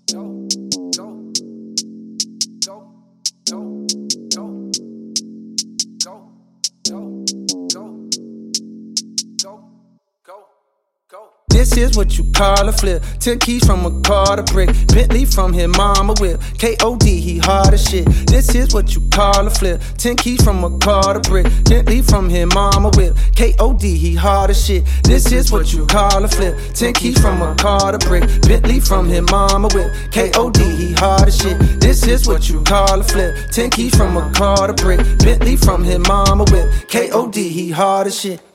This is what you call a flip. 10 keys from a car to brick. Bentley from his mama whip. K.O.D. he hard as shit. This is what you call a flip. 10 keys from a car to brick. Bentley from his mama whip. K.O.D. he hard as shit. This is what you call a flip. 10 keys from a car to brick. Bentley from his mama whip. K.O.D. he hard as shit. This is what you call a flip. 10 keys from a car to brick. Bentley from his mama whip. K.O.D. he hard as shit.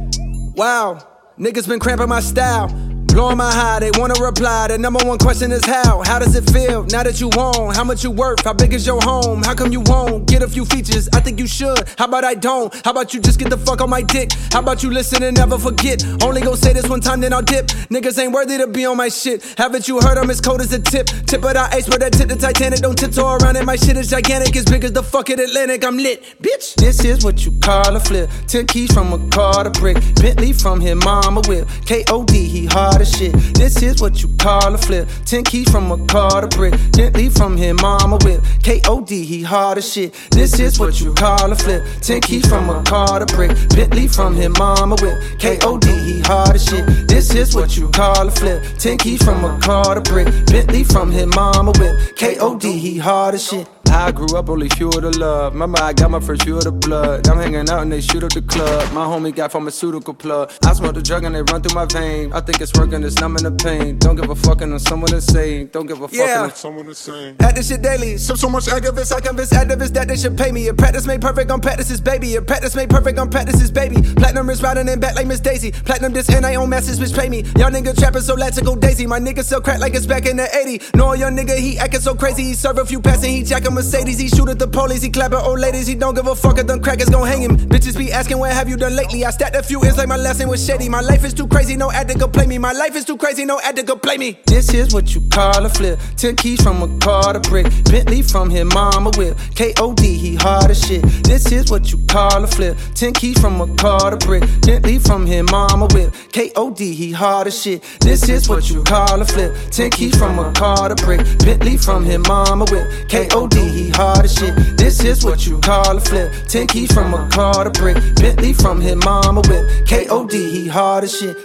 Wow. Niggas been cramping my style, blowing my high, they wanna reply. The number one question is how? How does it feel now that you own? How much you worth? How big is your home? How come you won't get a few features? I think you should. How about I don't? How about you just get the fuck on my dick? How about you listen and never forget? Only gon' say this one time, then I'll dip. Niggas ain't worthy to be on my shit. Haven't you heard I'm as cold as a tip? Tip of the ice, but that tip the Titanic. Don't tiptoe around it, my shit is gigantic. As big as the fucking Atlantic, I'm lit, bitch. This is what you call a flip. 10 keys from a car to brick. Bentley from his mama whip. K.O.D. he hard as shit. This is what you call a flip. 10 keys from a car to brick. Bentley from his mama whip. K.O.D. he hard as shit. This is what you call a flip. 10 keys from a car to brick. Bentley from his mama whip. K.O.D. he hard as shit. This is what you call a flip. 10 keys from a car to brick. Bentley from his mama whip. K.O.D. he hard as shit. I grew up only fuel to love. Remember I got my first fuel to blood. I'm hanging out and they shoot up the club. My homie got pharmaceutical plug. I smoke the drug and they run through my vein. I think it's working, it's numbing the pain. Don't give a fuck on someone insane. Don't give a fuck on someone insane. At this shit daily. So much activists, I convince activists that they should pay me. If practice made perfect, I'm practice's baby. If practice made perfect, I'm practice's baby. Platinum is riding in back like Miss Daisy. Platinum this and I own masses which pay me. Y'all nigga trapping so let's go daisy. My nigga sell crack like it's back in the 80s. No, young nigga, he acting so crazy. He serve a few passes, he jack a Mercedes. He shoot at the police, he clapping old ladies. He don't give a fuck if them crackers gon' hang him. Bitches be asking what have you done lately. I stacked a few ends like my last name was shady. My life is too crazy, no ad to go play me. My life is too crazy, no ad to go play me. This is what you call a flip. 10 keys from a car to brick. Bentley from his mama whip. K.O.D. he hard as shit. This is what you call a flip. 10 keys from a car to brick. Bentley from his mama whip. K.O.D. he hard as shit. This is what you call a flip. 10 keys from a car to brick. Bentley from his mama whip. K.O.D. he hard as shit. This is what you call a flip. 10 keys from a car to brick. Bentley from his mama whip. K.O.D. he hard as shit.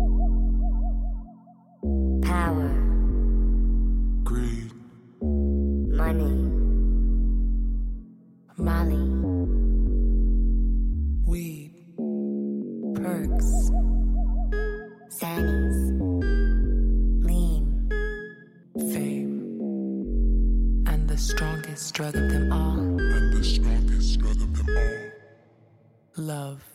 Power, Greed, money, Molly, Weed, perks, Sannies, lean, fame, and the strongest drug of them all, and the strongest drug of them all. love.